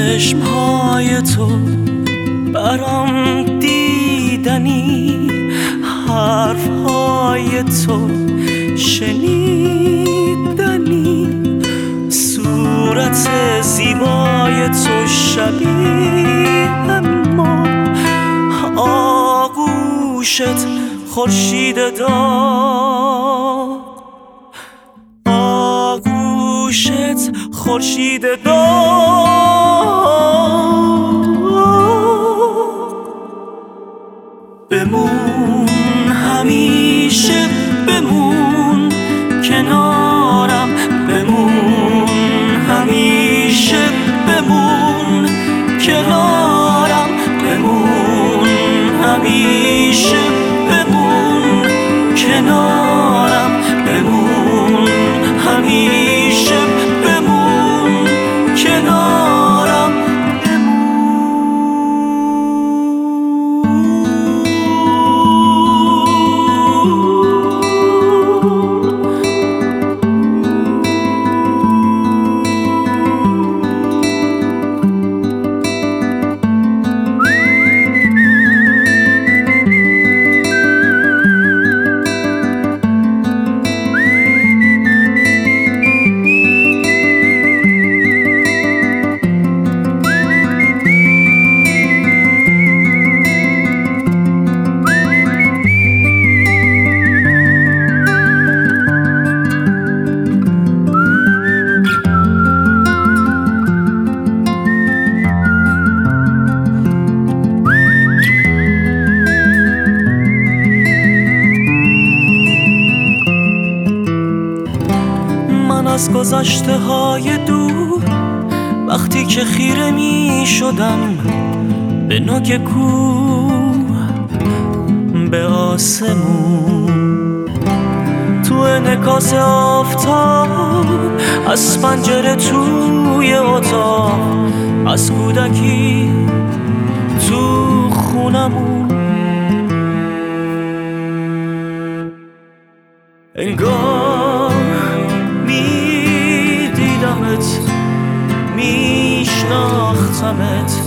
چشمهای تو برام دیدنی، حرفهای تو شنیدنی، صورت زیبای تو شبیه ما، آغوشت خورشید داغ، آغوشت خورشید داغ. بمون همیشه، بمون کنارم، بمون همیشه، بمون کنارم، بمون همیشه، بمون کنارم، بمون همیشه، بمون کنارم، از گذشته های دور وقتی که خیره می شدم به نوک کوه، به آسمون، تو انعکاس آفتاب، از پنجره توی اتاق، از کودکی تو خونمون، انگار میشناختمت،